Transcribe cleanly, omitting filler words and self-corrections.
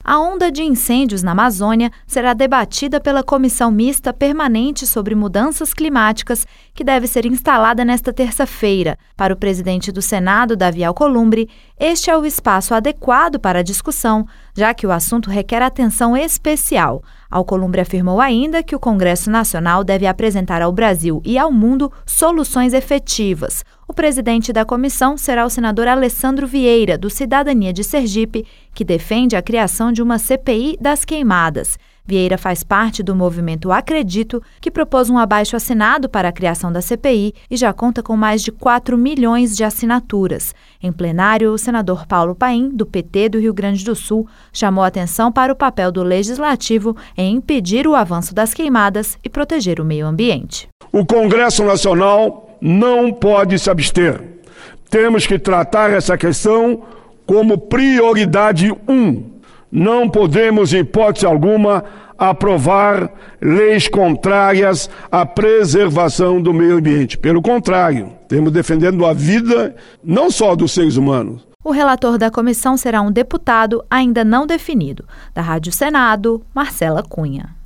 A onda de incêndios na Amazônia será debatida pela Comissão Mista Permanente sobre Mudanças Climáticas, que deve ser instalada nesta terça-feira. Para o presidente do Senado, Davi Alcolumbre, este é o espaço adequado para a discussão, já que o assunto requer atenção especial. Alcolumbre afirmou ainda que o Congresso Nacional deve apresentar ao Brasil e ao mundo soluções efetivas. O presidente da comissão será o senador Alessandro Vieira, do Cidadania de Sergipe, que defende a criação de uma CPI das queimadas. Vieira faz parte do movimento Acredito, que propôs um abaixo-assinado para a criação da CPI e já conta com mais de 4 milhões de assinaturas. Em plenário, o senador Paulo Paim, do PT do Rio Grande do Sul, chamou atenção para o papel do Legislativo em impedir o avanço das queimadas e proteger o meio ambiente. O Congresso Nacional não pode se abster. Temos que tratar essa questão como prioridade 1. Não podemos, em hipótese alguma, aprovar leis contrárias à preservação do meio ambiente. Pelo contrário, temos defendendo a vida não só dos seres humanos. O relator da comissão será um deputado ainda não definido. Da Rádio Senado, Marcela Cunha.